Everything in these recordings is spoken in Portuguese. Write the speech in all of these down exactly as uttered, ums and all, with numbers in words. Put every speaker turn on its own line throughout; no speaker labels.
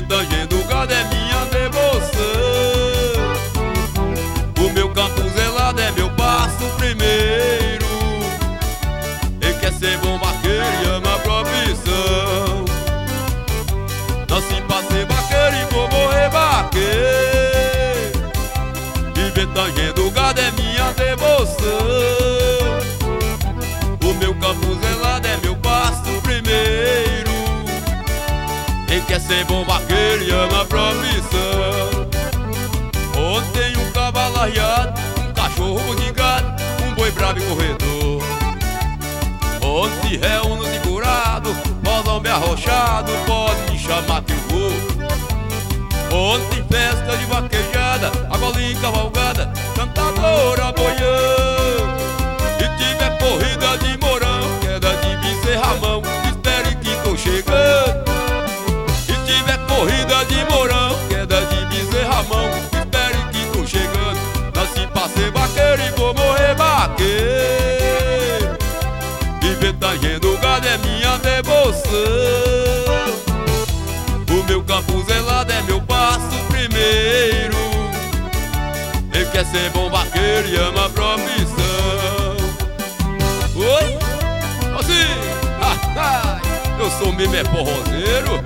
tangendo o gado é minha devoção. O meu campo zelado é meu passo primeiro. Ele quer ser bom vaqueiro e ama a profissão. Nasci pra ser vaqueiro e vou morrer vaqueiro. Viver tangendo o gado é minha devoção. O meu campo zelado é meu passo primeiro. Quem quer ser bom vaqueiro e ama a profissão. Ontem um cavalo arriado, um cachorro bugigado, um boi bravo e corredor. Onde se reúne os segurados, nós homem arrochado, pode me chamar que eu vou. Onde tem festa de vaquejada, a golinha cavalgada, cantadora boiando. E tiver corrida de morão, queda de bezerra mão, espere que tô chegando. E tiver corrida de morão, queda de bezerra mão, espere que tô chegando. Nasci pra ser vaqueiro e vou morrer vaqueiro. Viver tangendo o gado é minha devoção. O meu campo zelado é meu passo primeiro. Ele quer ser bom vaqueiro e ama a profissão. Oi? Assim, ah, ah, eu sou mesmo é forrozeiro.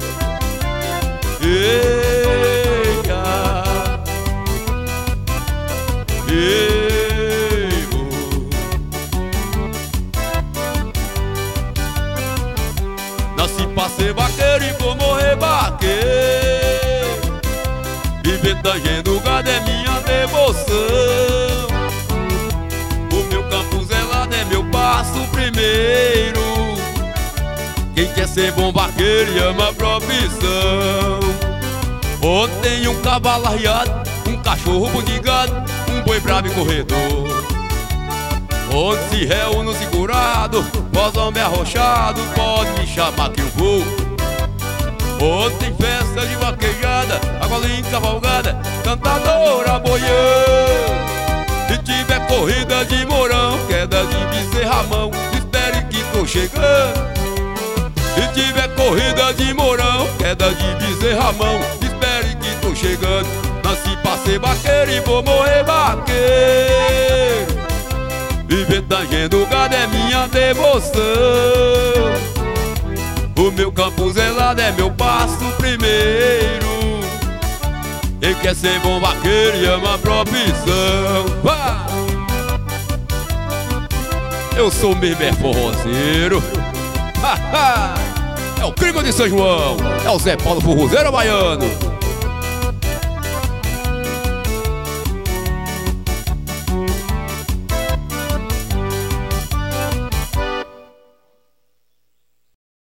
Eita, ei, oh. Nasci pra ser vaqueiro e vou morrer vaqueiro. Viver tangendo o gado é minha devoção. O meu campo zelado é meu passo primeiro. Quem quer ser bom vaqueiro e ama a profissão. Ontem um cavalo arriado, um cachorro budigado, um boi bravo e corredor. Onde se reúne o segurado, voz homem arrochado, pode me chamar que eu vou. Onde tem festa de vaquejada, a golinha cavalgada, cantadora boiando. Se tiver corrida de morão, queda de bezerra mão, espere que tô chegando. Se tiver corrida de morão, queda de bezerra mão, espere que tô chegando. Nasci pra ser vaqueiro e vou morrer vaqueiro. Viver tangendo o gado é minha devoção. O meu campo zelado é meu passo primeiro. Ele quer ser bom vaqueiro e ama a profissão. Ah! Eu sou mesmo é forrozeiro. É o Crime de São João, é o Zé Paulo Forrozeiro baiano.